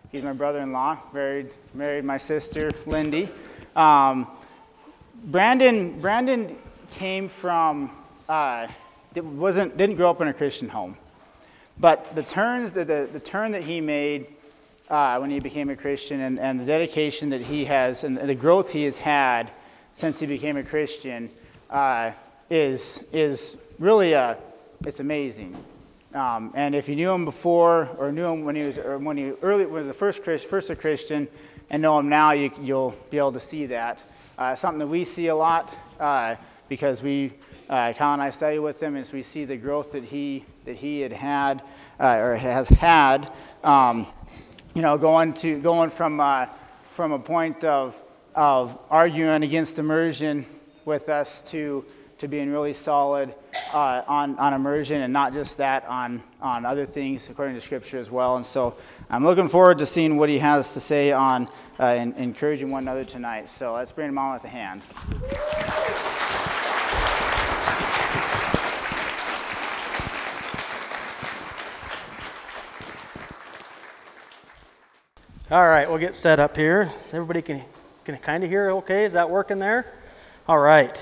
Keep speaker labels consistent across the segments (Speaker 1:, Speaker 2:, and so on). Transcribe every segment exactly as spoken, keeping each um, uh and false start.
Speaker 1: He's my brother-in-law. Married, married my sister, Lindy. Um, Brandon, Brandon came from, uh, wasn't didn't grow up in a Christian home, but the turns, the the, the turn that he made uh, when he became a Christian, and, and the dedication that he has, and the growth he has had since he became a Christian, uh, is is really a, it's amazing. Um, and if you knew him before, or knew him when he was, or when he early when he was the first Christ, first a Christian, and know him now, you, you'll be able to see that. Uh, something that we see a lot uh, because we, uh, Kyle and I study with him, is we see the growth that he that he had had uh, or has had. Um, you know, going to going from uh, from a point of of arguing against immersion with us to to being really solid uh, on on immersion, and not just that, on on other things according to Scripture as well. And so I'm looking forward to seeing what he has to say on uh, and encouraging one another tonight. So let's bring him on with a hand.
Speaker 2: All right, we'll get set up here. So everybody can can kind of hear okay? Is that working there? All right.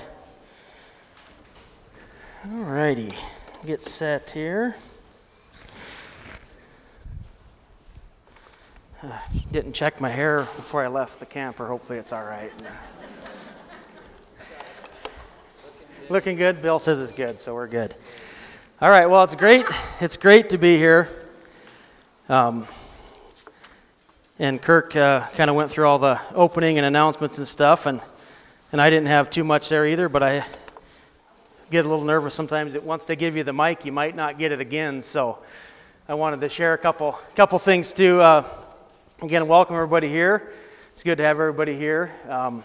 Speaker 2: All righty, get set here. Uh, didn't check my hair before I left the camper. Hopefully it's all right. Looking good. Bill says it's good, so we're good. All right, well, it's great. It's great to be here. Um, and Kirk uh, kind of went through all the opening and announcements and stuff, and, and I didn't have too much there either, but I get a little nervous sometimes that once they give you the mic, you might not get it again. So I wanted to share a couple couple things too. Uh, again, welcome everybody here. It's good to have everybody here. Um,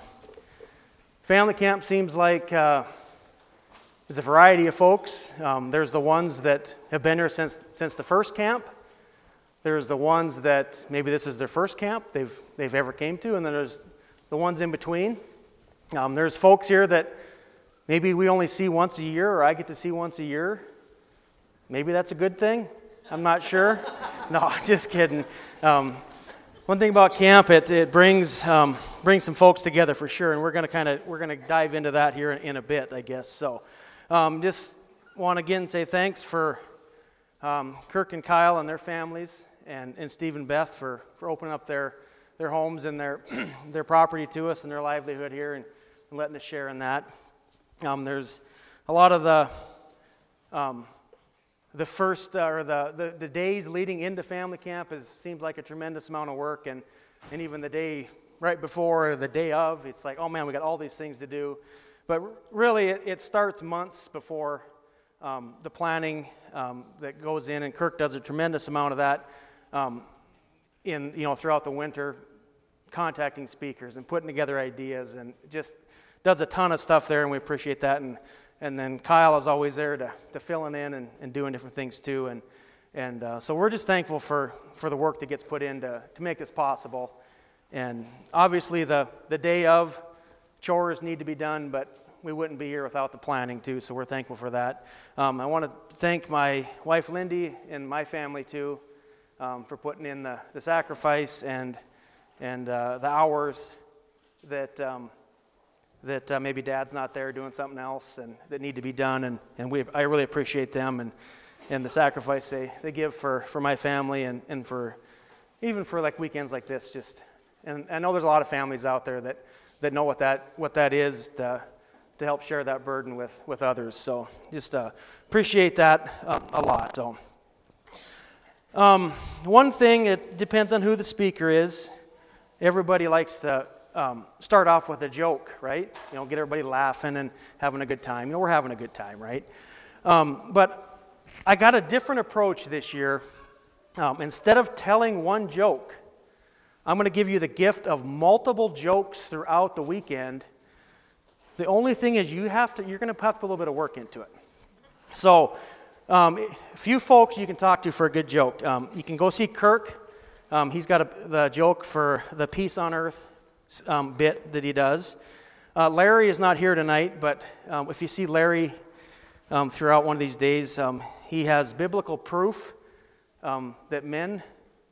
Speaker 2: family camp seems like uh, there's a variety of folks. Um, there's the ones that have been here since since the first camp. There's the ones that maybe this is their first camp they've they've ever came to, and then there's the ones in between. Um, there's folks here that maybe we only see once a year, or I get to see once a year. Maybe that's a good thing. I'm not sure. No, just kidding. Um, one thing about camp, it it brings um, brings some folks together for sure, and we're gonna kind of we're gonna dive into that here in, in a bit, I guess. So, um, just want to again say thanks for um, Kirk and Kyle and their families, and and Steve and Beth for for opening up their their homes and their their property to us and their livelihood here, and, and letting us share in that. Um, there's a lot of the um, the first uh, or the, the the days leading into family camp is seems like a tremendous amount of work, and and even the day right before or the day of, it's like, oh man, we got all these things to do. But really, it, it starts months before um, the planning um, that goes in, and Kirk does a tremendous amount of that um, in you know throughout the winter, contacting speakers and putting together ideas, and just does a ton of stuff there, and we appreciate that. And and then Kyle is always there to, to filling in and, and doing different things too. And and uh, so we're just thankful for, for the work that gets put in to, to make this possible. And obviously the, the day of, chores need to be done, but we wouldn't be here without the planning too, so we're thankful for that. Um, I want to thank my wife Lindy and my family too um, for putting in the, the sacrifice and, and uh, the hours that... Um, that uh, maybe Dad's not there doing something else and that need to be done, and, and we I really appreciate them and, and the sacrifice they, they give for, for my family and, and for even for like weekends like this. Just and I know there's a lot of families out there that, that know what that what that is to to help share that burden with, with others. So just uh, appreciate that uh, a lot. So um, one thing, it depends on who the speaker is. Everybody likes to Um, start off with a joke, right? You know, get everybody laughing and having a good time. You know, we're having a good time, right? Um, but I got a different approach this year. Um, instead of telling one joke, I'm going to give you the gift of multiple jokes throughout the weekend. The only thing is you have to, you're going to have to put a little bit of work into it. So, um, a few folks you can talk to for a good joke. Um, you can go see Kirk. Um, he's got a, the joke for the Peace on Earth Um, bit that he does. Uh, Larry is not here tonight, but um, if you see Larry um, throughout one of these days, um, he has biblical proof um, that men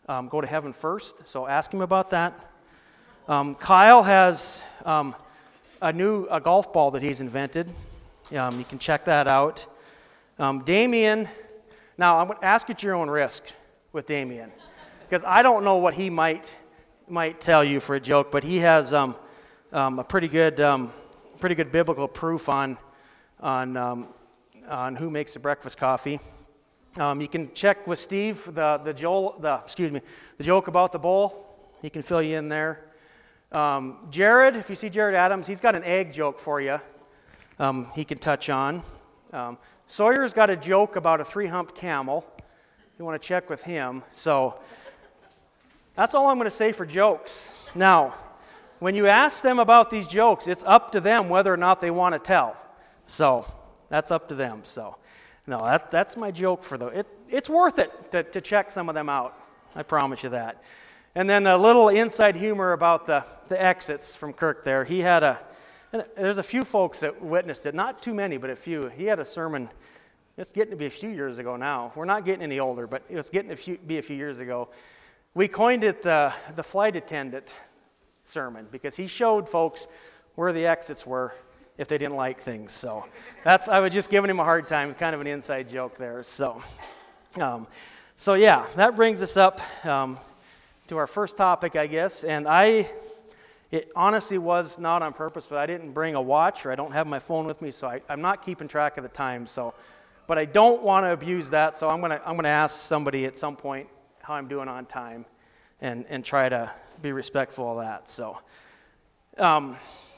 Speaker 2: um, go to heaven first, so ask him about that. Um, Kyle has um, a new a golf ball that he's invented. Um, you can check that out. Um, Damien, now I'm going to ask at your own risk with Damien, because I don't know what he might might tell you for a joke, but he has um, um, a pretty good um, pretty good biblical proof on on um, on who makes the breakfast coffee. Um, you can check with Steve the the Joel the excuse me the joke about the bowl. He can fill you in there. Um, Jared, if you see Jared Adams, he's got an egg joke for you. Um, he can touch on. Um, Sawyer's got a joke about a three-humped camel. You want to check with him. So that's all I'm going to say for jokes. Now, when you ask them about these jokes, it's up to them whether or not they want to tell. So that's up to them. So no, that, that's my joke for the. It, it's worth it to, to check some of them out. I promise you that. And then a little inside humor about the, the exits from Kirk there. He had a, there's a few folks that witnessed it, not too many, but a few. He had a sermon, it's getting to be a few years ago now. We're not getting any older, but it was getting to few, be a few years ago. We coined it the, the flight attendant sermon because he showed folks where the exits were if they didn't like things. So that's, I was just giving him a hard time, kind of an inside joke there. So, um, so yeah, that brings us up um, to our first topic, I guess, and I, it honestly was not on purpose, but I didn't bring a watch, or I don't have my phone with me, so I, I'm not keeping track of the time, so, but I don't want to abuse that, so I'm going to I'm going to ask somebody at some point how I'm doing on time, and, and try to be respectful of that, so. Um,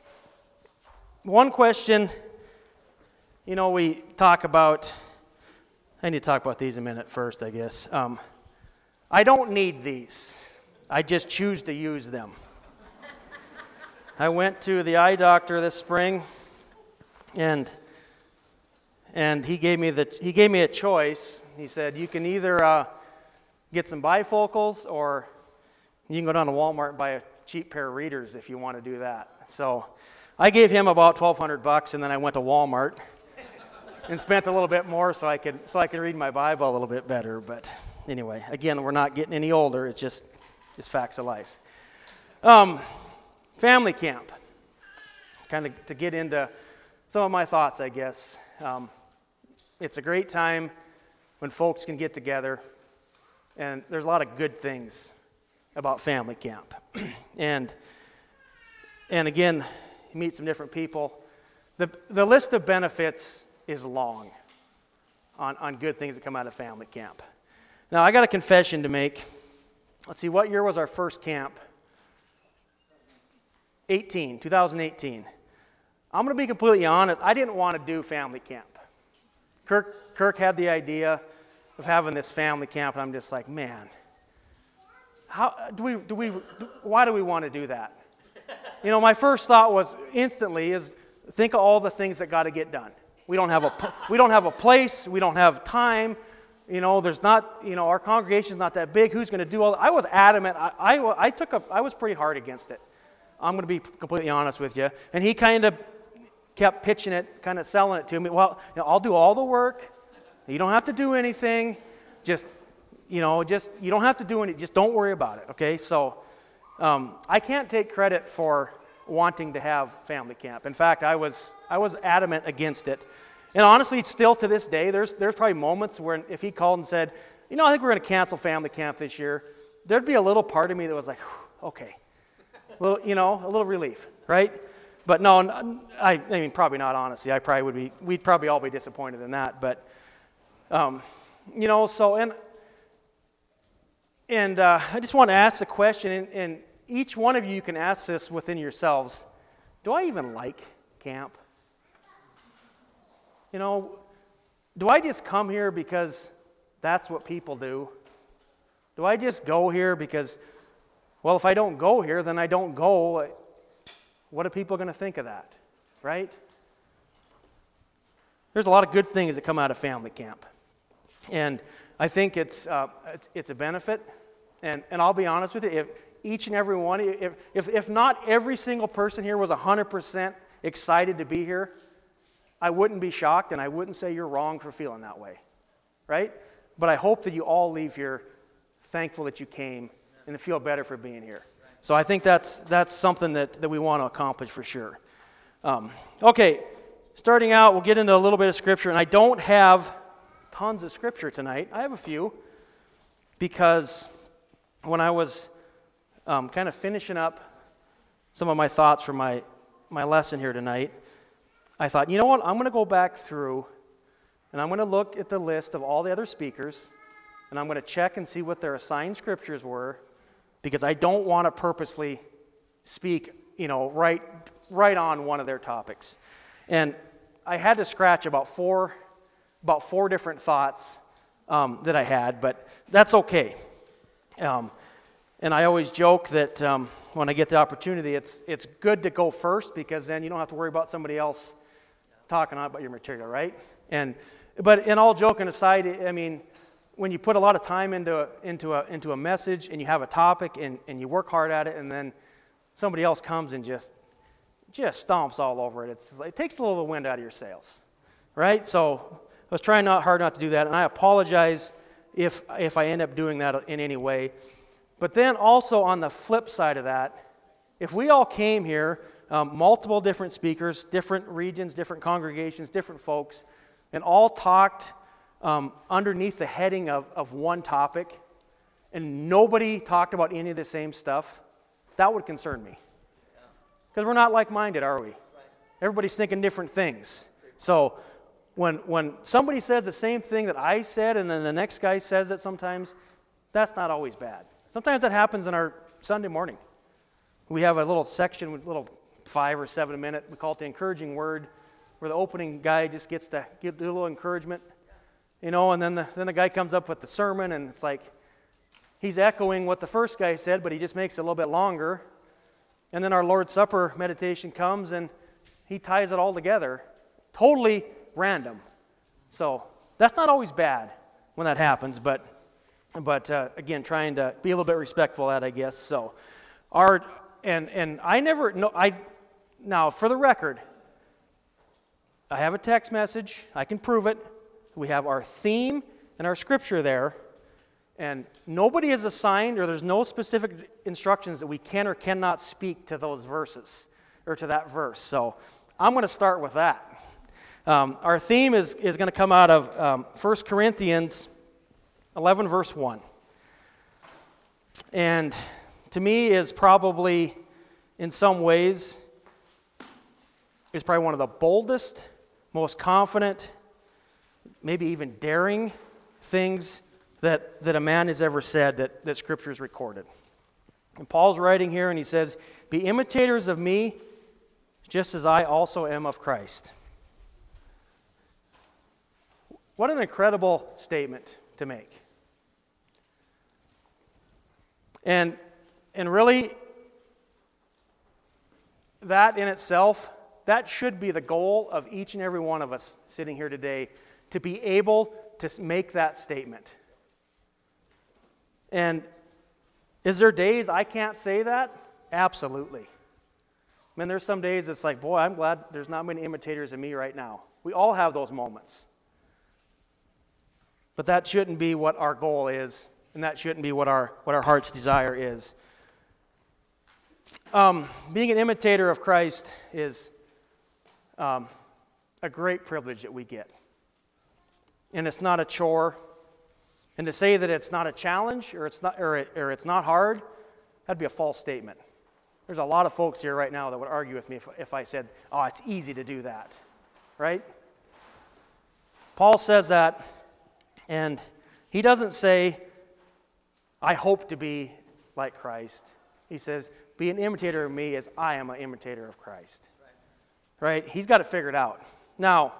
Speaker 2: one question, you know, we talk about, I need to talk about these a minute first, I guess. Um, I don't need these. I just choose to use them. I went to the eye doctor this spring, and and he gave me the he gave me a choice. He said you can either uh, get some bifocals, or you can go down to Walmart and buy a cheap pair of readers if you want to do that. So I gave him about twelve hundred bucks, and then I went to Walmart and spent a little bit more so I could so I could read my Bible a little bit better. But anyway, again, we're not getting any older. It's just Just facts of life. Um, family camp. Kind of to get into some of my thoughts, I guess. Um, it's a great time when folks can get together, and there's a lot of good things about family camp. and and again, you meet some different people. The the list of benefits is long on, on good things that come out of family camp. Now, I got a confession to make. Let's see, what year was our first camp? eighteen, twenty eighteen. I'm going to be completely honest, I didn't want to do family camp. Kirk, Kirk had the idea of having this family camp, and I'm just like, man, how do we, do we, why do we want to do that? You know, my first thought was instantly is think of all the things that got to get done. We don't have a, we don't have a place, we don't have time. You know, there's not, you know, our congregation's not that big. Who's going to do all that? I was adamant. I, I, I took a, I was pretty hard against it. I'm going to be completely honest with you. And he kind of kept pitching it, kind of selling it to me. Well, you know, I'll do all the work. You don't have to do anything. Just, you know, just, you don't have to do anything. Just don't worry about it, okay? So um, I can't take credit for wanting to have family camp. In fact, I was, I was adamant against it. And honestly, still to this day, there's there's probably moments where if he called and said, you know, I think we're going to cancel family camp this year, there'd be a little part of me that was like, okay, a little, you know, a little relief, right? But no, I, I mean, probably not, honestly. I probably would be, we'd probably all be disappointed in that. But, um, you know, so, and, and uh, I just want to ask the question, and, and each one of you can ask this within yourselves, do I even like camp? You know, do I just come here because that's what people do? Do I just go here because, well, if I don't go here, then I don't go. What are people going to think of that, right? There's a lot of good things that come out of family camp. And I think it's uh, it's, it's a benefit. And, and I'll be honest with you, if each and every one, if, if, if not every single person here was one hundred percent excited to be here, I wouldn't be shocked, and I wouldn't say you're wrong for feeling that way, right? But I hope that you all leave here thankful that you came and to feel better for being here. So I think that's that's something that, that we want to accomplish for sure. Um, okay, starting out, we'll get into a little bit of Scripture, and I don't have tons of Scripture tonight. I have a few, because when I was um, kind of finishing up some of my thoughts for my, my lesson here tonight, I thought, you know what, I'm going to go back through, and I'm going to look at the list of all the other speakers, and I'm going to check and see what their assigned Scriptures were, because I don't want to purposely speak, you know, right right on one of their topics. And I had to scratch about four about four different thoughts um, that I had, but that's okay. Um, and I always joke that um, when I get the opportunity, it's it's good to go first, because then you don't have to worry about somebody else talking about your material, right? And but in all joking aside, I mean, when you put a lot of time into a, into a into a message, and you have a topic, and, and you work hard at it, and then somebody else comes and just just stomps all over it, it's like, it takes a little wind out of your sails, right? So I was trying not hard not to do that, and I apologize if if I end up doing that in any way. But then also on the flip side of that, if we all came here, um, multiple different speakers, different regions, different congregations, different folks, and all talked um, underneath the heading of, of one topic, and nobody talked about any of the same stuff, that would concern me. Because we're not like-minded, are we? Right. Everybody's thinking different things. So when when somebody says the same thing that I said, and then the next guy says it sometimes, that's not always bad. Sometimes that happens in our Sunday morning. We have a little section with a little five or seven minute, we call it the encouraging word, where the opening guy just gets to give a little encouragement, you know, and then the, then the guy comes up with the sermon, and it's like he's echoing what the first guy said, but he just makes it a little bit longer. And then our Lord's Supper meditation comes, and he ties it all together. Totally random. So that's not always bad when that happens, but but uh, again, trying to be a little bit respectful of that, I guess. So our and and I never no I now for the record, I have a text message. I can prove it. We have our theme and our scripture there. And nobody is assigned, or there's no specific instructions that we can or cannot speak to those verses, or to that verse. So I'm going to start with that. Um, our theme is, is going to come out of um, First Corinthians eleven, verse one. And to me is probably, in some ways, is probably one of the boldest, most confident, maybe even daring things that, that a man has ever said that, that Scripture is recorded. And Paul's writing here, and he says, "Be imitators of me, just as I also am of Christ." What an incredible statement to make. And, and really, that in itself, that should be the goal of each and every one of us sitting here today, to be able to make that statement. And is there days I can't say that? Absolutely. I mean, there's some days it's like, boy, I'm glad there's not many imitators of me right now. We all have those moments. But that shouldn't be what our goal is, and that shouldn't be what our what our heart's desire is. Um, being an imitator of Christ is um, a great privilege that we get. And it's not a chore. And to say that it's not a challenge, or it's not or, it, or it's not hard, that'd be a false statement. There's a lot of folks here right now that would argue with me if, if I said, oh, it's easy to do that, right? Paul says that, and he doesn't say, I hope to be like Christ. He says, be an imitator of me as I am an imitator of Christ. Right? Right? He's got it figured out. Now,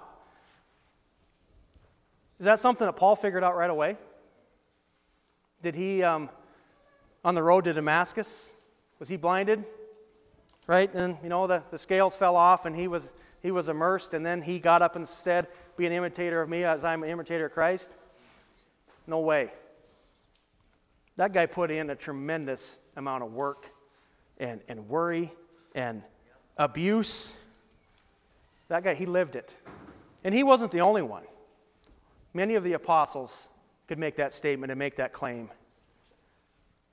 Speaker 2: is that something that Paul figured out right away? Did he, um, on the road to Damascus, was he blinded? Right? And, you know, the, the scales fell off, and he was he was immersed, and then he got up instead, be an imitator of me as I'm an imitator of Christ? No way. That guy put in a tremendous amount of work and, and worry and abuse. That guy, he lived it. And he wasn't the only one. Many of the apostles could make that statement and make that claim.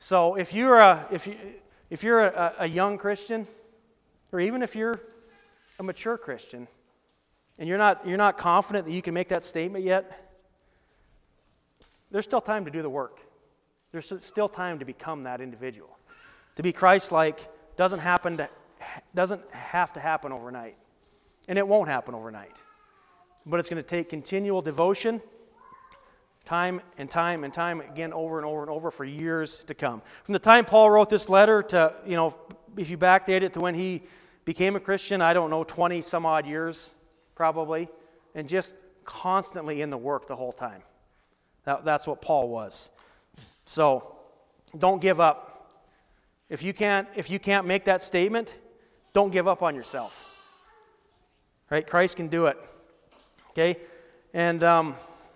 Speaker 2: So if you're a if you if you're a, a young Christian, or even if you're a mature Christian, and you're not you're not confident that you can make that statement yet, there's still time to do the work. There's still time to become that individual. To be Christ-like doesn't happen to, doesn't have to happen overnight, and it won't happen overnight. But it's going to take continual devotion, time and time and time again, over and over and over for years to come. From the time Paul wrote this letter to, you know, if you backdate it to when he became a Christian, I don't know, twenty some odd years probably, and just constantly in the work the whole time. That, that's what Paul was. So don't give up. If you can't, if you can't make that statement, don't give up on yourself. Right? Christ can do it. Okay? And um,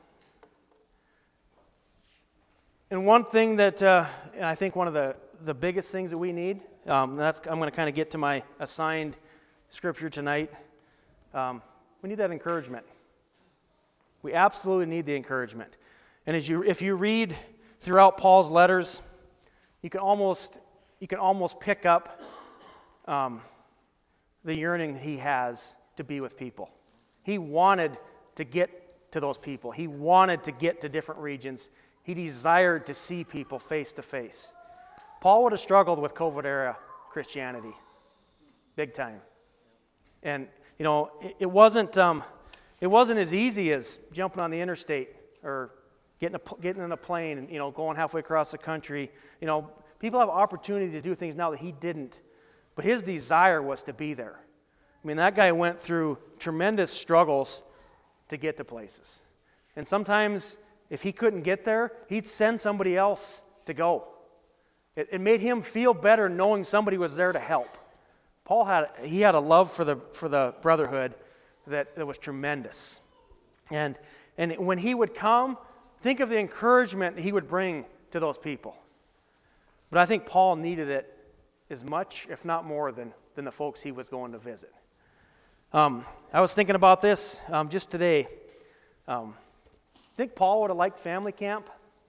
Speaker 2: and one thing that, uh, and I think one of the, the biggest things that we need, um, that's I'm going to kind of get to my assigned scripture tonight. Um, we need that encouragement. We absolutely need the encouragement. And as you, if you read throughout Paul's letters, you can almost, you can almost pick up um, the yearning he has to be with people. He wanted to get to those people. He wanted to get to different regions. He desired to see people face to face. Paul would have struggled with COVID-era Christianity, big time. And you know, it, it wasn't um, it wasn't as easy as jumping on the interstate or getting a, getting in a plane and you know going halfway across the country. You know, people have opportunity to do things now that he didn't, but his desire was to be there. I mean, that guy went through tremendous struggles to get to places, and sometimes if he couldn't get there, he'd send somebody else to go. It, it made him feel better knowing somebody was there to help. Paul had he had a love for the for the brotherhood that, that was tremendous. And and when he would come, think of the encouragement he would bring to those people. But I think Paul needed it as much, if not more, than, than the folks he was going to visit. Um, I was thinking about this um, just today. Um, think Paul would have liked family camp?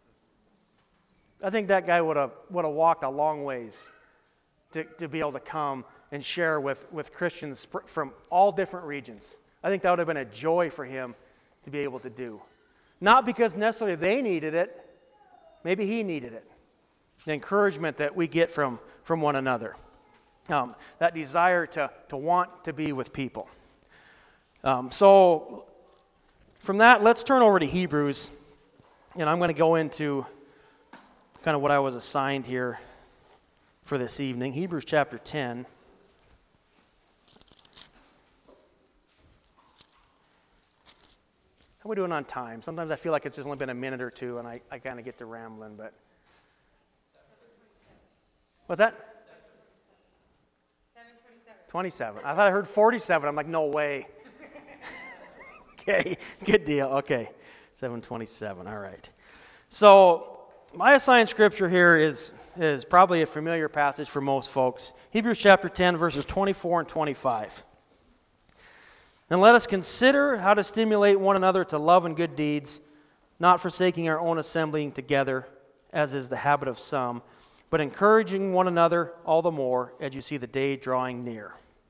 Speaker 2: I think that guy would have would have walked a long ways to, to be able to come and share with, with Christians from all different regions. I think that would have been a joy for him to be able to do. Not because necessarily they needed it, maybe he needed it. The encouragement that we get from, from one another. Um, that desire to, to want to be with people. Um, so from that, let's turn over to Hebrews. And I'm going to go into kind of what I was assigned here for this evening. Hebrews chapter ten. How are we doing on time? Sometimes I feel like it's just only been a minute or two and I, I kind of get to rambling, but. What's that?
Speaker 3: seven twenty-seven.
Speaker 2: twenty-seven. I thought I heard forty-seven. I'm like, no way. Okay, good deal. Okay, seven twenty-seven. All right. So my assigned scripture here is, is probably a familiar passage for most folks. Hebrews chapter ten, verses twenty-four and twenty-five. And let us consider how to stimulate one another to love and good deeds, not forsaking our own assembling together, as is the habit of some, but encouraging one another all the more as you see the day drawing near.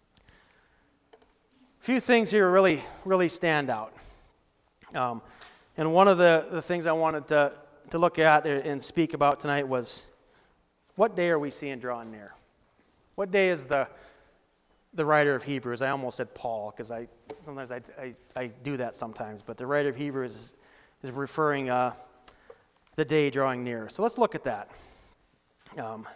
Speaker 2: A few things here really, really stand out. Um, and one of the, the things I wanted to, to look at and speak about tonight was, what day are we seeing drawing near? What day is the the writer of Hebrews? I almost said Paul, because I sometimes I, I, I do that sometimes, but the writer of Hebrews is, is referring uh, the day drawing near. So let's look at that. Um,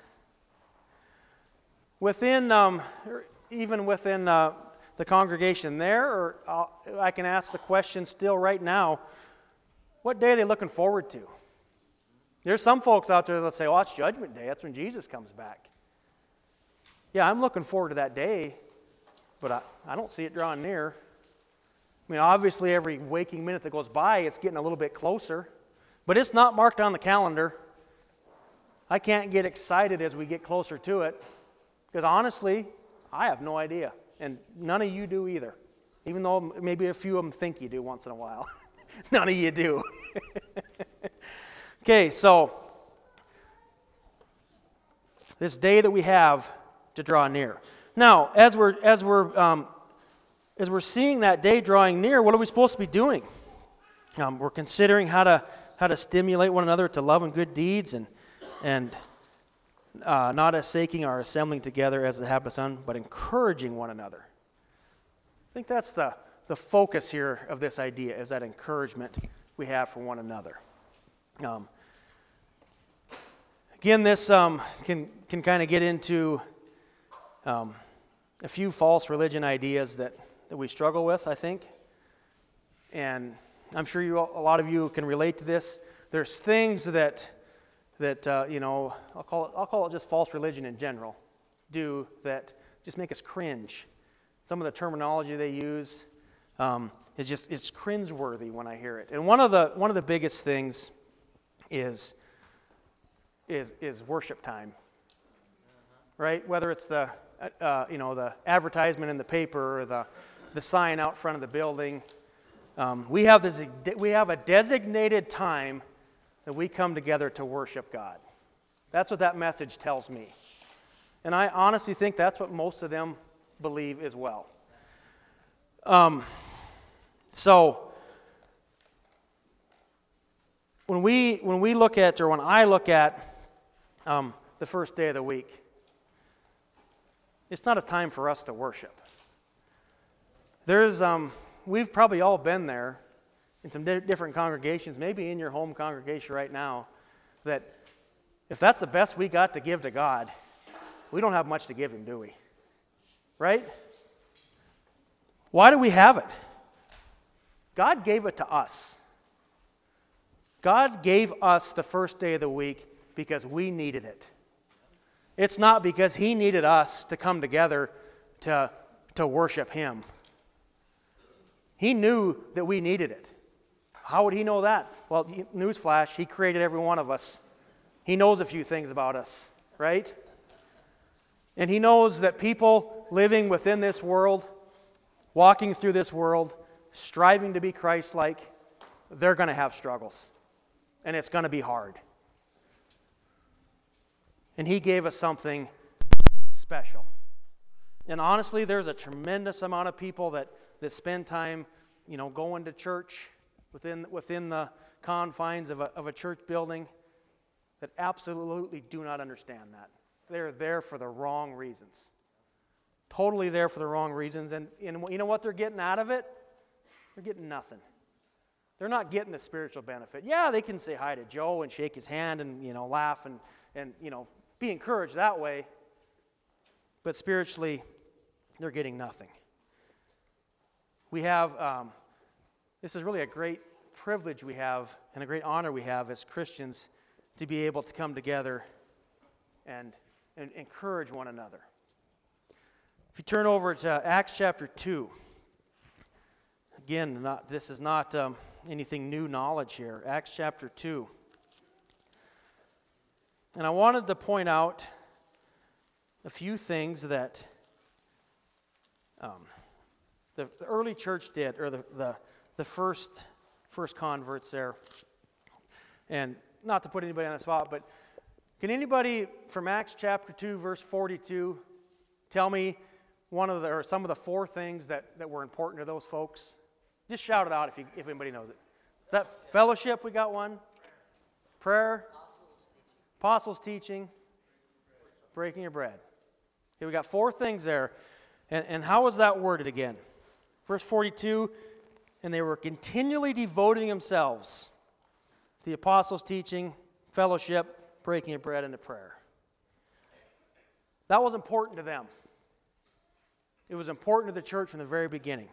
Speaker 2: within, um, even within uh, the congregation there, or I'll, I can ask the question still right now, what day are they looking forward to? There's some folks out there that say, oh, it's Judgment Day. That's when Jesus comes back. Yeah, I'm looking forward to that day, but I, I don't see it drawing near. I mean, obviously, every waking minute that goes by, it's getting a little bit closer, but it's not marked on the calendar. I can't get excited as we get closer to it, because honestly, I have no idea, and none of you do either, even though maybe a few of them think you do once in a while. None of you do. Okay, so this day that we have to draw near. Now, as we're as we're um, as we're seeing that day drawing near, what are we supposed to be doing? Um, we're considering how to how to stimulate one another to love and good deeds, and and uh, not forsaking our assembling together as it happens on, but encouraging one another. I think that's the the focus here of this idea, is that encouragement we have for one another. Um, again, this um, can can kind of get into um, a few false religion ideas that, that we struggle with, I think. And I'm sure you, a lot of you can relate to this. There's things that that uh, you know, I'll call it I'll call it just false religion in general, do that just make us cringe. Some of the terminology they use um, is just it's cringeworthy when I hear it. And one of the one of the biggest things is is is worship time, right? Whether it's the uh, you know the advertisement in the paper or the the sign out front of the building, um, we have this we have a designated time that we come together to worship God. That's what that message tells me, and I honestly think that's what most of them believe as well. Um, so when we when we look at, or when I look at um, the first day of the week, it's not a time for us to worship. There's um, we've probably all been there in some di- different congregations, maybe in your home congregation right now, that if that's the best we got to give to God, we don't have much to give Him, do we? Right? Why do we have it? God gave it to us. God gave us the first day of the week because we needed it. It's not because He needed us to come together to, to worship Him. He knew that we needed it. How would He know that? Well, newsflash, He created every one of us. He knows a few things about us, right? And He knows that people living within this world, walking through this world, striving to be Christ-like, they're going to have struggles. And it's going to be hard. And He gave us something special. And honestly, there's a tremendous amount of people that, that spend time, you know, going to church within within the confines of a, of a church building that absolutely do not understand that. They're there for the wrong reasons. Totally there for the wrong reasons. And, and you know what they're getting out of it? They're getting nothing. They're not getting the spiritual benefit. Yeah, they can say hi to Joe and shake his hand and, you know, laugh and, and you know, be encouraged that way. But spiritually, they're getting nothing. We have, um, this is really a great privilege we have and a great honor we have as Christians to be able to come together and, and encourage one another. If you turn over to Acts chapter two, again, not, this is not um, anything new knowledge here. Acts chapter two. And I wanted to point out a few things that um, the, the early church did, or the, the, the first, first converts there. And not to put anybody on the spot, but can anybody from Acts chapter two, verse forty-two, tell me one of the, or some of the four things that, that were important to those folks? Just shout it out if you, if anybody knows it. Is that fellowship? We got one. Prayer. Apostles' teaching. Breaking of bread. Okay, we got four things there. And, and how was that worded again? Verse forty-two, and they were continually devoting themselves to the apostles' teaching, fellowship, breaking of bread, and to prayer. That was important to them. It was important to the church from the very beginning.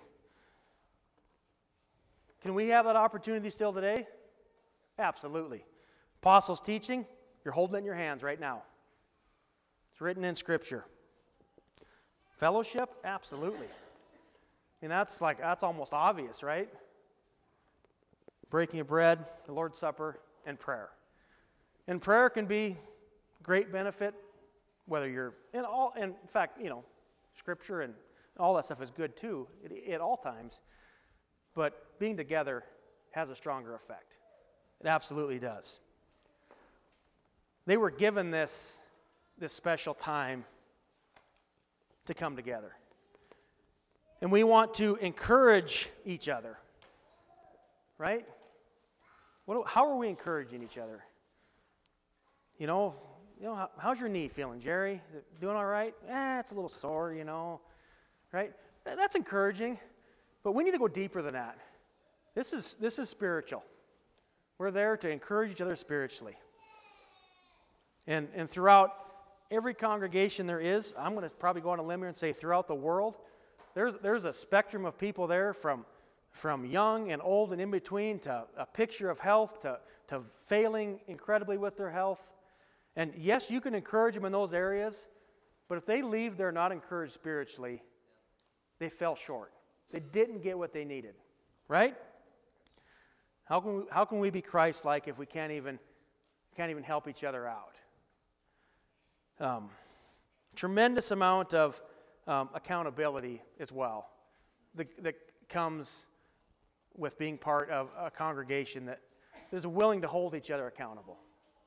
Speaker 2: Can we have that opportunity still today? Absolutely. Apostles' teaching, you're holding it in your hands right now. It's written in Scripture. Fellowship, absolutely. I mean, that's like, that's almost obvious, right? Breaking of bread, the Lord's Supper, and prayer. And prayer can be great benefit, whether you're, in all, in fact, you know, Scripture and all that stuff is good too, at, at all times. But being together has a stronger effect. It absolutely does. They were given this this special time to come together. And we want to encourage each other, right? What, how are we encouraging each other? You know, you know, how, how's your knee feeling, Jerry? Is it doing all right? Eh, it's a little sore, you know, right? That's encouraging, but we need to go deeper than that. This is this is spiritual. We're there to encourage each other spiritually. And and throughout every congregation there is, I'm going to probably go on a limb here and say throughout the world, there's there's a spectrum of people there from from young and old and in between to a picture of health to, to failing incredibly with their health. And yes, you can encourage them in those areas, but if they leave there not encouraged spiritually, they fell short. They didn't get what they needed, right? How can we, how can we be Christ-like if we can't even can't even help each other out? Um, tremendous amount of um, accountability as well that, that comes with being part of a congregation that is willing to hold each other accountable.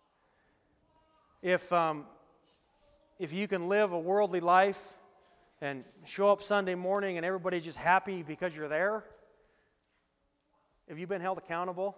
Speaker 2: If um, if you can live a worldly life and show up Sunday morning and everybody's just happy because you're there, have you been held accountable?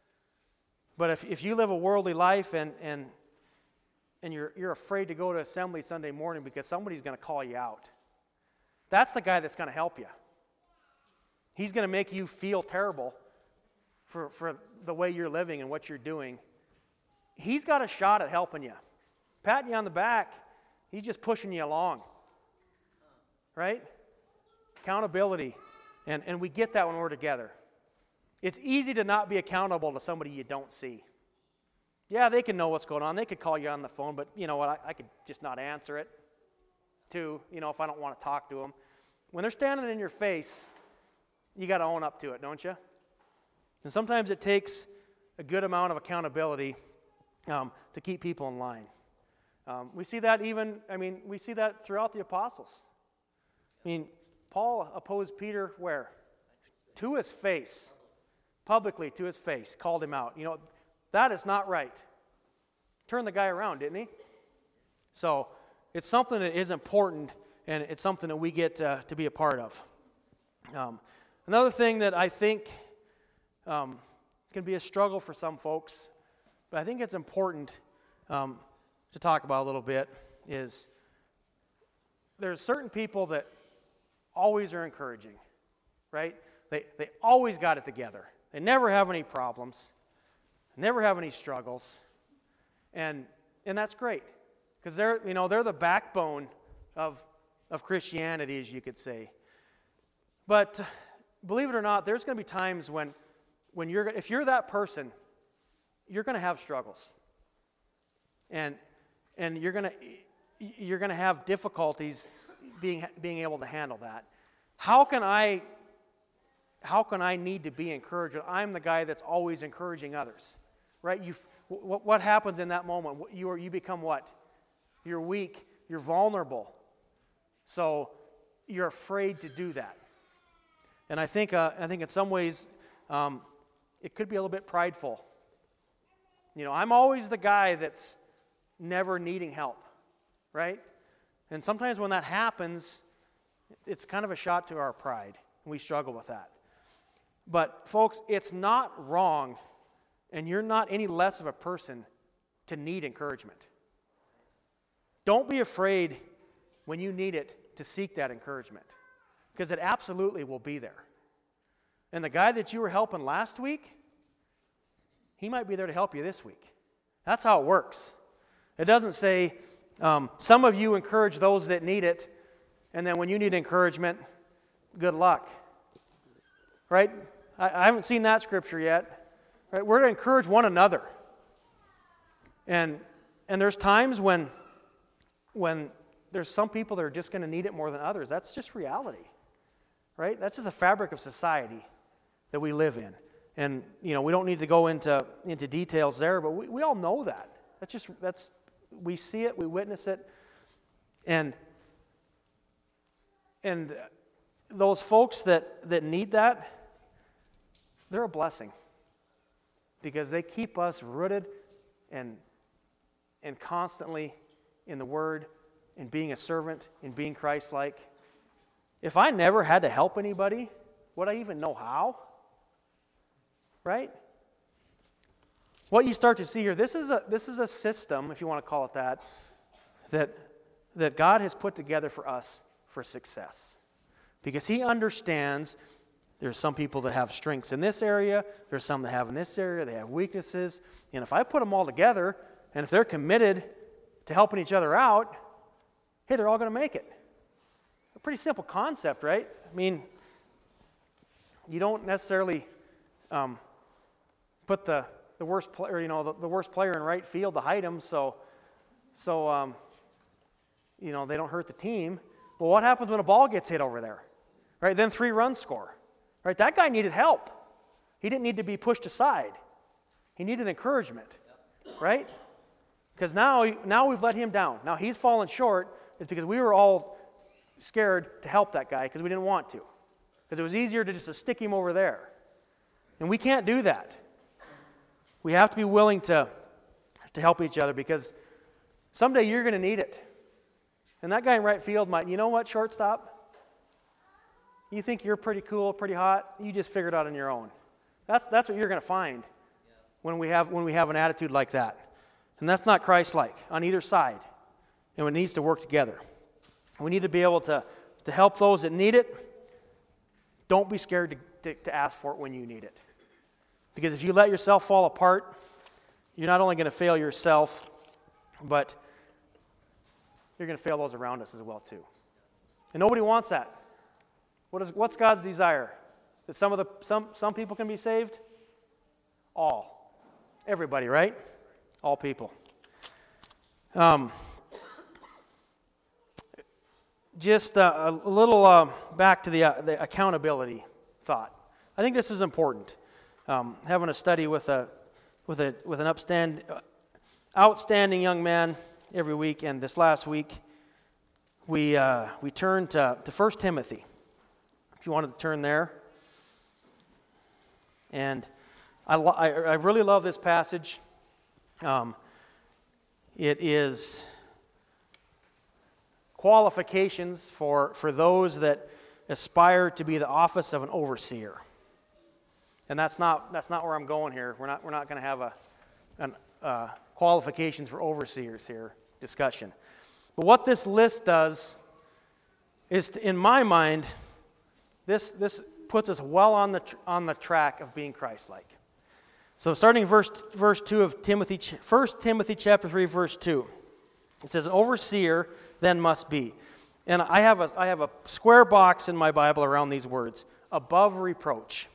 Speaker 2: But if, if you live a worldly life and and and you're you're afraid to go to assembly Sunday morning because somebody's going to call you out, that's the guy that's going to help you. He's going to make you feel terrible for, for the way you're living and what you're doing. He's got a shot at helping you. Patting you on the back, he's just pushing you along. Right? Accountability. And, and we get that when we're together. It's easy to not be accountable to somebody you don't see. Yeah, they can know what's going on. They could call you on the phone, but you know what? I, I could just not answer it, too, you know, if I don't want to talk to them. When they're standing in your face, you got to own up to it, don't you? And sometimes it takes a good amount of accountability um, to keep people in line. Um, we see that even, I mean, we see that throughout the apostles. I mean, Paul opposed Peter where? To his face. Publicly, to his face, called him out. You know, that is not right. Turned the guy around, didn't he? So, it's something that is important, and it's something that we get uh, to be a part of. Um, another thing that I think um, can be a struggle for some folks, but I think it's important um, to talk about a little bit, is there's certain people that always are encouraging, right? They they always got it together. They never have any problems, never have any struggles, and and that's great because they're you know they're the backbone of of Christianity, as you could say. But believe it or not, there's going to be times when when you're if you're that person, you're going to have struggles, and and you're going to you're going to have difficulties being being able to handle that. How can I? How can I need to be encouraged? I'm the guy that's always encouraging others, right? You, what, what happens in that moment? You are, you become what? You're weak. You're vulnerable. So you're afraid to do that. And I think, uh, I think in some ways, um, it could be a little bit prideful. You know, I'm always the guy that's never needing help, right? And sometimes when that happens, it's kind of a shot to our pride. We struggle with that. But folks, it's not wrong, and you're not any less of a person to need encouragement. Don't be afraid when you need it to seek that encouragement, because it absolutely will be there. And the guy that you were helping last week, he might be there to help you this week. That's how it works. It doesn't say, um, some of you encourage those that need it, and then when you need encouragement, good luck. Right? I, I haven't seen that scripture yet. Right? We're to encourage one another. And and there's times when when there's some people that are just going to need it more than others. That's just reality. Right? That's just a fabric of society that we live in. And you know, we don't need to go into into details there, but we, we all know that. That's just that's we see it, we witness it. And and those folks that, that need that, they're a blessing because they keep us rooted and and constantly in the Word, in being a servant, in being Christ-like. If I never had to help anybody, would I even know how? Right? What you start to see here, this is a this is a system, if you want to call it that, that, that God has put together for us for success. Because He understands there's some people that have strengths in this area, there's some that have in this area, they have weaknesses, and if I put them all together, and if they're committed to helping each other out, hey, they're all going to make it. A pretty simple concept, right? I mean, you don't necessarily um, put the the worst player, you know, the, the worst player in right field to hide him, so so um, you know, they don't hurt the team. But what happens when a ball gets hit over there? Right, then three runs score. Right, that guy needed help. He didn't need to be pushed aside. He needed encouragement. Right? Because now now we've let him down. Now he's fallen short. It's because we were all scared to help that guy because we didn't want to. Because it was easier to just to stick him over there. And we can't do that. We have to be willing to, to help each other because someday you're going to need it. And that guy in right field might, you know what, shortstop? You think you're pretty cool, pretty hot, you just figure it out on your own. That's that's what you're going to find when we have when we have an attitude like that. And that's not Christ-like on either side. And it needs to work together. We need to be able to, to help those that need it. Don't be scared to, to, to ask for it when you need it. Because if you let yourself fall apart, you're not only going to fail yourself, but you're going to fail those around us as well too. And nobody wants that. What is what's God's desire? That some of the some some people can be saved? All. Everybody, right? All people. Um, just uh, a little uh, back to the uh, the accountability thought. I think this is important. Um, having a study with a with a with an upstand, uh, outstanding young man every week, and this last week we uh, we turned to, to First Timothy. If you wanted to turn there, and I lo- I, I really love this passage. Um, it is qualifications for for those that aspire to be the office of an overseer. And that's not that's not where I'm going here. We're not we're not going to have a an, uh, qualifications for overseers here discussion. But what this list does is, to, in my mind, this this puts us well on the tr- on the track of being Christ-like. So starting verse verse two of Timothy, First Timothy chapter three, verse two, it says, "An overseer then must be," and I have a I have a square box in my Bible around these words: above reproach.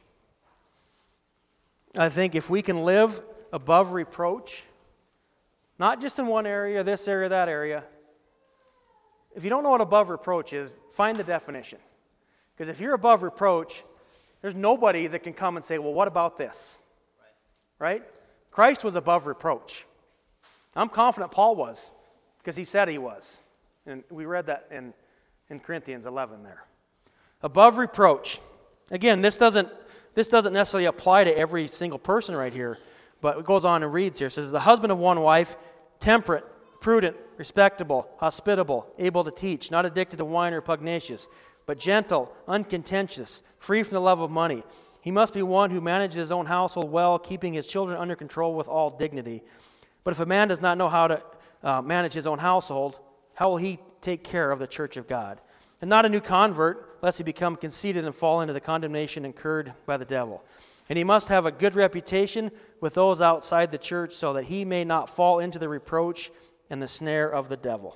Speaker 2: I think if we can live above reproach, not just in one area, this area, that area. If you don't know what above reproach is, find the definition. Because if you're above reproach, there's nobody that can come and say, well, what about this? Right? Right? Christ was above reproach. I'm confident Paul was, because he said he was. And we read that in, in Corinthians eleven there. Above reproach. Again, this doesn't This doesn't necessarily apply to every single person right here, but it goes on and reads here. It says, "The husband of one wife, temperate, prudent, respectable, hospitable, able to teach, not addicted to wine or pugnacious, but gentle, uncontentious, free from the love of money. He must be one who manages his own household well, keeping his children under control with all dignity. But if a man does not know how to uh, manage his own household, how will he take care of the church of God? And not a new convert, lest he become conceited and fall into the condemnation incurred by the devil. And he must have a good reputation with those outside the church, so that he may not fall into the reproach and the snare of the devil."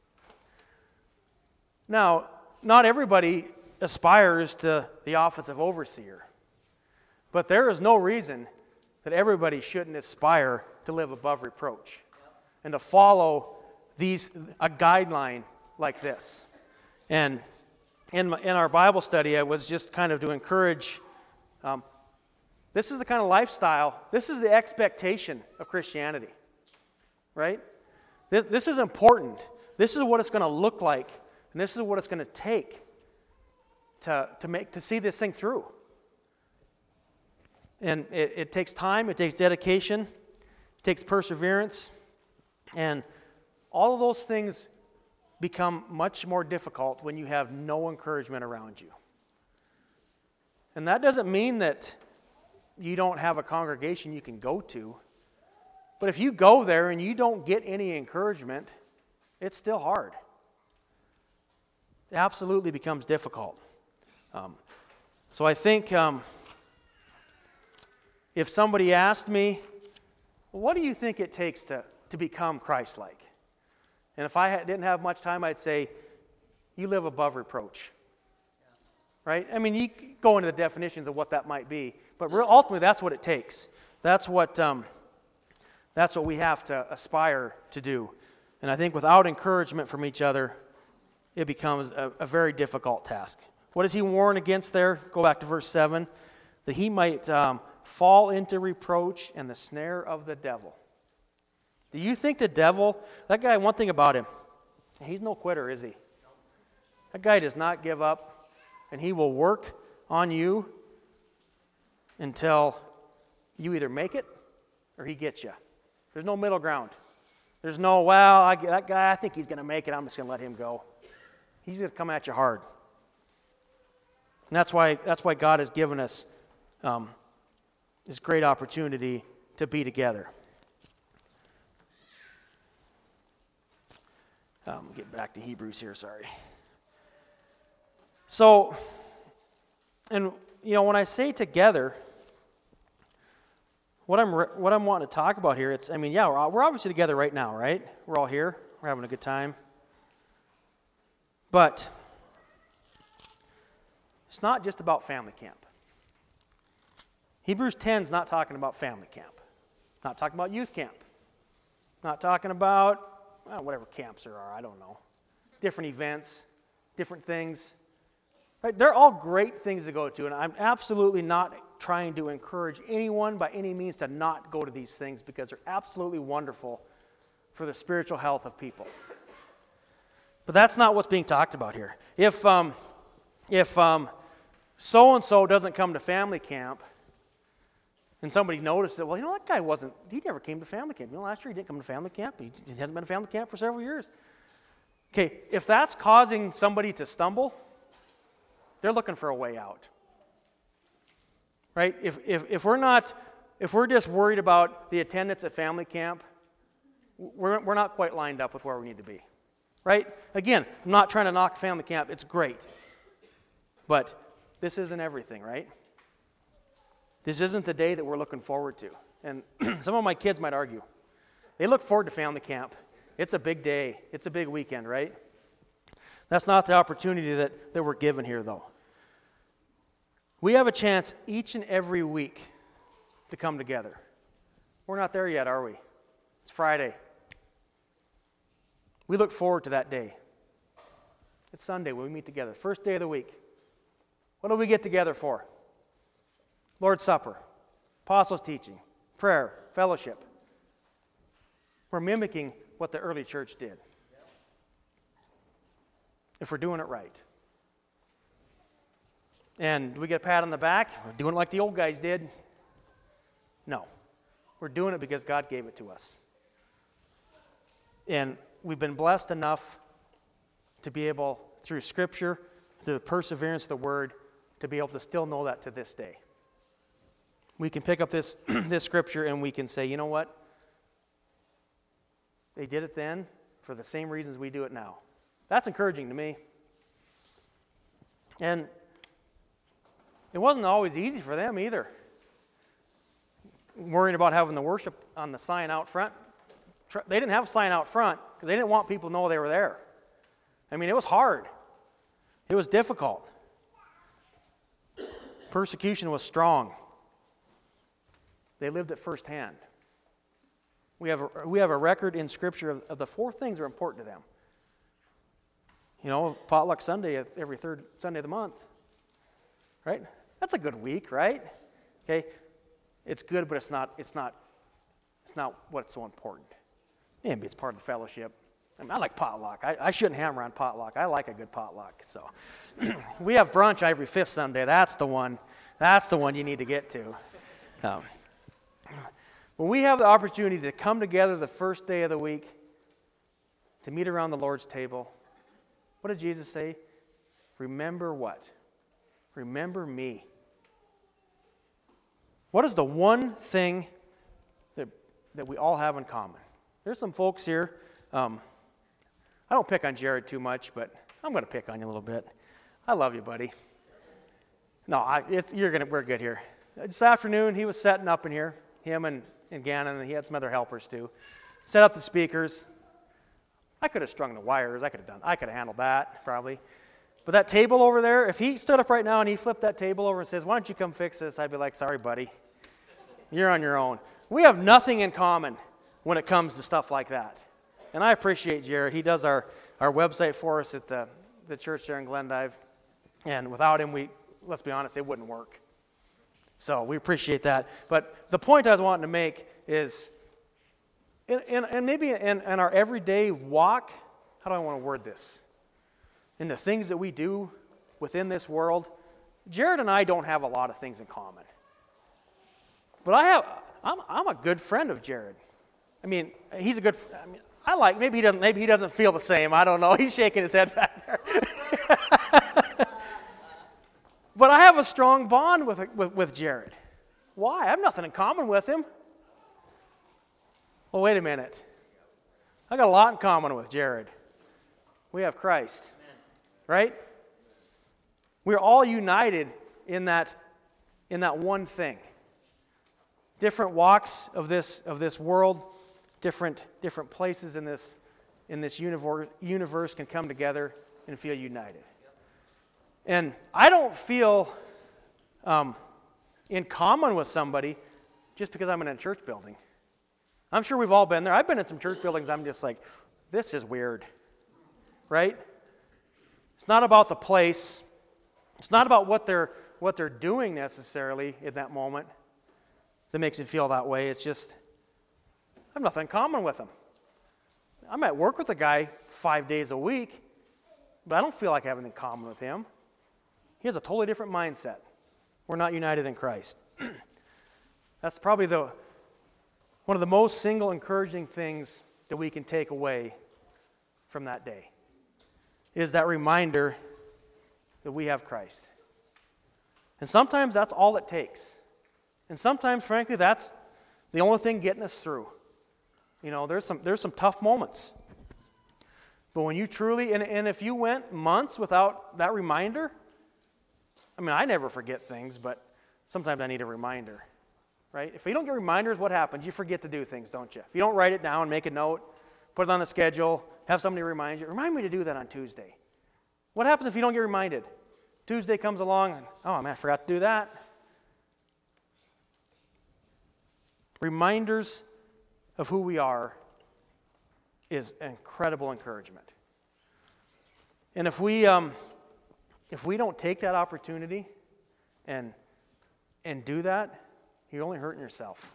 Speaker 2: Now, not everybody aspires to the office of overseer, but there is no reason that everybody shouldn't aspire to live above reproach and to follow these a guideline like this. And in my, in our Bible study, I was just kind of to encourage, um, this is the kind of lifestyle, this is the expectation of Christianity, right? This, this is important. This is what it's going to look like, and this is what it's going to take to, to, make, to see this thing through. And it, it takes time, it takes dedication, it takes perseverance, and all of those things become much more difficult when you have no encouragement around you. And that doesn't mean that you don't have a congregation you can go to. But if you go there and you don't get any encouragement, it's still hard. It absolutely becomes difficult. Um, so I think um, if somebody asked me, well, what do you think it takes to, to become Christ-like? And if I didn't have much time, I'd say, you live above reproach. Right? I mean, you go into the definitions of what that might be, but ultimately that's what it takes. That's what um, that's what we have to aspire to do. And I think without encouragement from each other, it becomes a, a very difficult task. What does he warn against there? Go back to verse seven. That he might um, fall into reproach and the snare of the devil. Do you think the devil, that guy, one thing about him, he's no quitter, is he? That guy does not give up, and he will work on you until you either make it or he gets you. There's no middle ground. There's no, well, I, that guy, I think he's going to make it. I'm just going to let him go. He's going to come at you hard. And that's why, that's why God has given us um, this great opportunity to be together. Um, get back to Hebrews here, sorry. So, and you know, when I say together, what I'm re- what I'm wanting to talk about here, it's, I mean, yeah, we're, all, we're obviously together right now, right? We're all here. We're having a good time. But it's not just about family camp. Hebrews ten is not talking about family camp. Not talking about youth camp. Not talking about well, whatever camps there are, I don't know. Different events, different things. Right? They're all great things to go to, and I'm absolutely not trying to encourage anyone by any means to not go to these things because they're absolutely wonderful for the spiritual health of people. But that's not what's being talked about here. If um, if um, so-and-so doesn't come to family camp, and somebody noticed that, well, you know, that guy wasn't, he never came to family camp. You know, last year he didn't come to family camp. He, he hasn't been to family camp for several years. Okay, if that's causing somebody to stumble, they're looking for a way out. Right? If, if, if we're not, if we're just worried about the attendance at family camp, we're, we're not quite lined up with where we need to be. Right? Again, I'm not trying to knock family camp. It's great. But this isn't everything, right? This isn't the day that we're looking forward to. And some of my kids might argue. They look forward to family camp. It's a big day. It's a big weekend, right? That's not the opportunity that, that we're given here, though. We have a chance each and every week to come together. We're not there yet, are we? It's Friday. We look forward to that day. It's Sunday when we meet together. First day of the week. What do we get together for? Lord's Supper, Apostles' teaching, prayer, fellowship. We're mimicking what the early church did. If we're doing it right. And do we get a pat on the back? We're doing it like the old guys did. No. We're doing it because God gave it to us. And we've been blessed enough to be able, through Scripture, through the perseverance of the Word, to be able to still know that to this day. We can pick up this, this Scripture and we can say, you know what? They did it then for the same reasons we do it now. That's encouraging to me. And it wasn't always easy for them either. Worrying about having the worship on the sign out front. They didn't have a sign out front because they didn't want people to know they were there. I mean, it was hard. It was difficult. Persecution was strong. They lived it firsthand. We have a, we have a record in Scripture of, of the four things that are important to them. You know, potluck Sunday every third Sunday of the month. Right? That's a good week, right? Okay? It's good, but it's not it's not it's not what's so important. Maybe it's part of the fellowship. I mean, I like potluck. I, I shouldn't hammer on potluck. I like a good potluck. So we have brunch every fifth Sunday. That's the one. That's the one you need to get to. Um, when we have the opportunity to come together the first day of the week, to meet around the Lord's table. What did Jesus say? Remember what? Remember me. What is the one thing that, that we all have in common? There's some folks here. Um, I don't pick on Jared too much, but I'm going to pick on you a little bit. I love you, buddy. No, I, it's, you're gonna. We're good here. This afternoon, he was setting up in here. Him and, and Gannon, and he had some other helpers too. Set up the speakers. I could have strung the wires. I could have done. I could have handled that probably. But that table over there, if he stood up right now and he flipped that table over and says, "Why don't you come fix this?" I'd be like, "Sorry, buddy. You're on your own." We have nothing in common when it comes to stuff like that. And I appreciate Jared. He does our, our website for us at the, the church there in Glendive. And without him, we let's be honest, it wouldn't work. So we appreciate that. But the point I was wanting to make is, in, in, and maybe in, in our everyday walk, how do I want to word this? In the things that we do within this world, Jared and I don't have a lot of things in common. But I have, I'm, I'm a good friend of Jared. I mean, he's a good, I mean, I like, maybe he doesn't, maybe he doesn't feel the same. I don't know. He's shaking his head back there. But I have a strong bond with, with, with Jared. Why? I have nothing in common with him. Well, wait a minute. I got a lot in common with Jared. We have Christ, right? We're all united in that, in that one thing. Different walks of this of this world, different different places in this in this universe, universe can come together and feel united. And I don't feel um, in common with somebody just because I'm in a church building. I'm sure we've all been there. I've been in some church buildings. I'm just like, this is weird, right? It's not about the place. It's not about what they're what they're doing necessarily in that moment that makes me feel that way. It's just, I have nothing in common with them. I might work with a guy five days a week, but I don't feel like I have anything in common with him. He has a totally different mindset. We're not united in Christ. That's probably the one of the most single encouraging things that we can take away from that day, is that reminder that we have Christ. And sometimes that's all it takes. And sometimes, frankly, that's the only thing getting us through. You know, there's some there's some tough moments. But when you truly, and, and if you went months without that reminder, I mean, I never forget things, but sometimes I need a reminder, right? If you don't get reminders, what happens? You forget to do things, don't you? If you don't write it down, make a note, put it on the schedule, have somebody remind you, remind me to do that on Tuesday. What happens if you don't get reminded? Tuesday comes along, and, oh man, I forgot to do that. Reminders of who we are is incredible encouragement. And if we um, if we don't take that opportunity and and do that, you're only hurting yourself.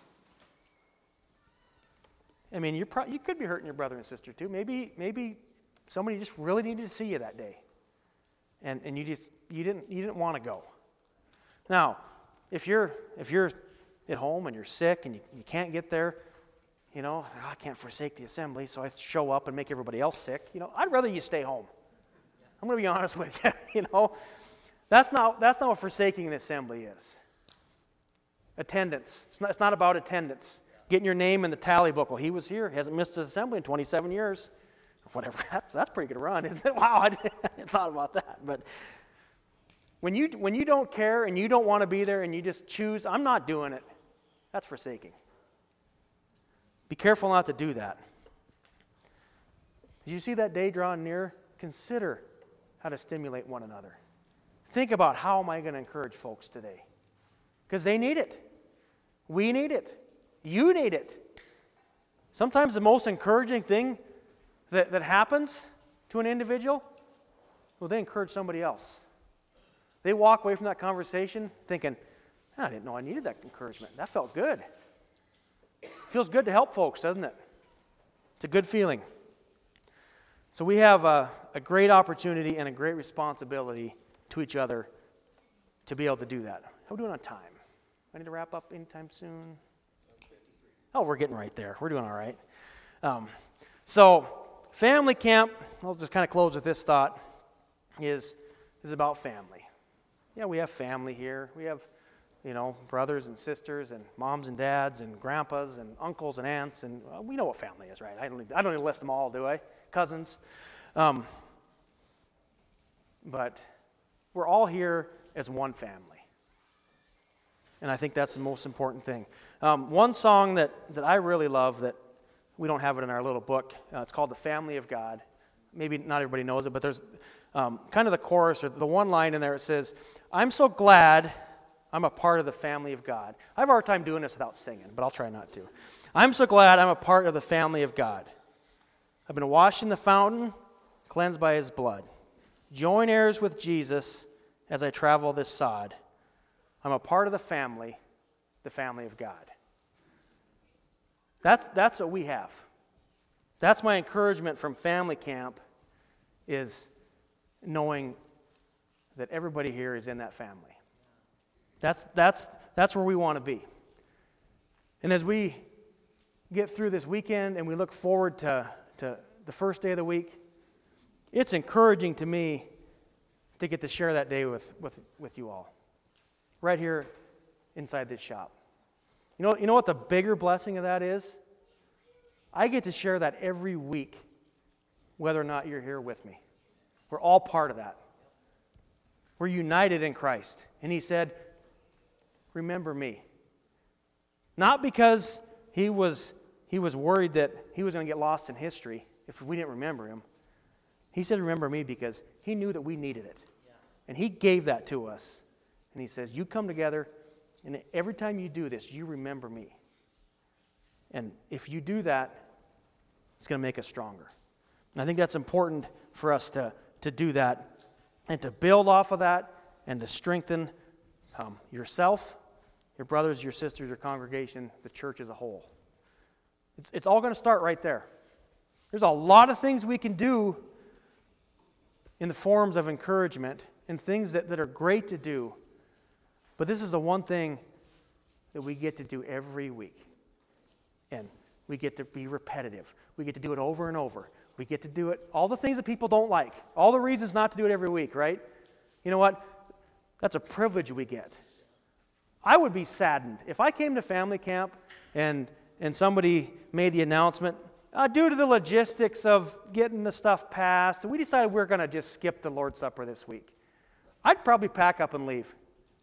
Speaker 2: I mean, you pro- you could be hurting your brother and sister too. Maybe maybe somebody just really needed to see you that day, and and you just you didn't you didn't want to go. Now, if you're if you're at home and you're sick and you, you can't get there, you know, oh, I can't forsake the assembly, so I show up and make everybody else sick. You know, I'd rather you stay home. I'm going to be honest with you. You know, that's not that's not what forsaking the assembly is. Attendance. It's not, it's not about attendance. Getting your name in the tally book. Well, he was here. He hasn't missed his assembly in twenty-seven years. Whatever. That's, that's a pretty good run, isn't it? Wow, I didn't, I hadn't thought about that. But when you when you don't care and you don't want to be there and you just choose, I'm not doing it, that's forsaking. Be careful not to do that. As you see that day drawing near, consider how to stimulate one another. Think about, how am I going to encourage folks today? Because they need it. We need it. You need it. Sometimes the most encouraging thing that, that happens to an individual, well, they encourage somebody else. They walk away from that conversation thinking, I didn't know I needed that encouragement. That felt good. It feels good to help folks, doesn't it? It's a good feeling. So we have a, a great opportunity and a great responsibility to each other to be able to do that. How are we doing on time? I need to wrap up anytime soon? Oh, we're getting right there. We're doing all right. Um, so family camp, I'll just kind of close with this thought, is, is about family. Yeah, we have family here. We have, you know, brothers and sisters and moms and dads and grandpas and uncles and aunts, and well, we know what family is, right? I don't, I don't even list them all, do I? Cousins. Um, but we're all here as one family. And I think that's the most important thing. Um, one song that, that I really love that we don't have it in our little book, uh, it's called The Family of God. Maybe not everybody knows it, but there's um, kind of the chorus or the one line in there. It says, I'm so glad I'm a part of the family of God. I have a hard time doing this without singing, but I'll try not to. I'm so glad I'm a part of the family of God. I've been washed in the fountain, cleansed by his blood. Join heirs with Jesus as I travel this sod. I'm a part of the family, the family of God. That's, that's what we have. That's my encouragement from family camp, is knowing that everybody here is in that family. That's, that's, that's where we want to be. And as we get through this weekend and we look forward to, to the first day of the week, it's encouraging to me to get to share that day with, with, with you all. Right here inside this shop. You know, you know what the bigger blessing of that is? I get to share that every week, whether or not you're here with me. We're all part of that. We're united in Christ. And he said, remember me. Not because he was, he was worried that he was going to get lost in history if we didn't remember him. He said, remember me, because he knew that we needed it. And he gave that to us. And he says, you come together, and every time you do this, you remember me. And if you do that, it's going to make us stronger. And I think that's important for us to, to do that and to build off of that and to strengthen um, yourself, your brothers, your sisters, your congregation, the church as a whole. It's, it's all going to start right there. There's a lot of things we can do in the forms of encouragement and things that, that are great to do. But this is the one thing that we get to do every week. And we get to be repetitive. We get to do it over and over. We get to do it, all the things that people don't like, all the reasons not to do it every week, right? You know what? That's a privilege we get. I would be saddened if I came to family camp and, and somebody made the announcement, uh, due to the logistics of getting the stuff passed, we decided we're going to just skip the Lord's Supper this week. I'd probably pack up and leave.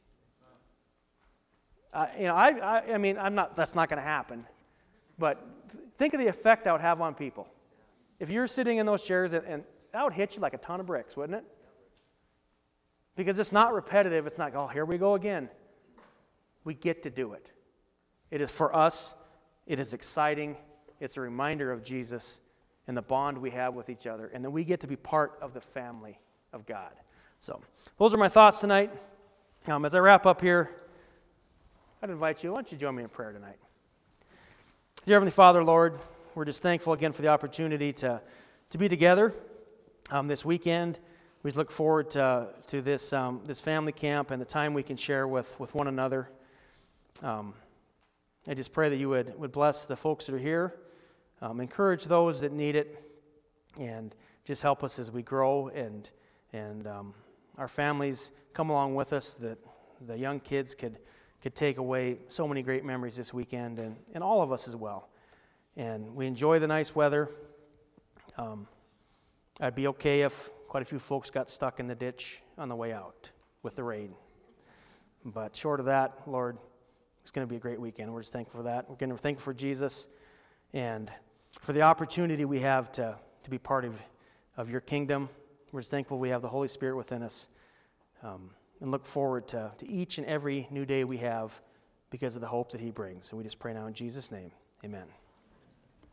Speaker 2: Uh, you know, I, I, I mean, I'm not. That's not going to happen. But think of the effect that would have on people. If you're sitting in those chairs, and, and that would hit you like a ton of bricks, wouldn't it? Because it's not repetitive. It's not, oh, here we go again. We get to do it. It is for us. It is exciting. It's a reminder of Jesus and the bond we have with each other, and that we get to be part of the family of God. So those are my thoughts tonight. Um, as I wrap up here, I'd invite you, why don't you join me in prayer tonight? Dear Heavenly Father, Lord, we're just thankful again for the opportunity to, to be together um, this weekend. We look forward to, to this, um, this family camp and the time we can share with, with one another. Um, I just pray that you would, would bless the folks that are here, um, encourage those that need it, and just help us as we grow and, and um, our families come along with us, that the young kids could could take away so many great memories this weekend, and, and all of us as well. And we enjoy the nice weather. Um, I'd be okay if quite a few folks got stuck in the ditch on the way out with the rain. But short of that, Lord, it's going to be a great weekend. We're just thankful for that. We're going to be thankful for Jesus and for the opportunity we have to, to be part of, of your kingdom. We're just thankful we have the Holy Spirit within us. Um, And look forward to, to each and every new day we have because of the hope that he brings. And we just pray now in Jesus' name. Amen.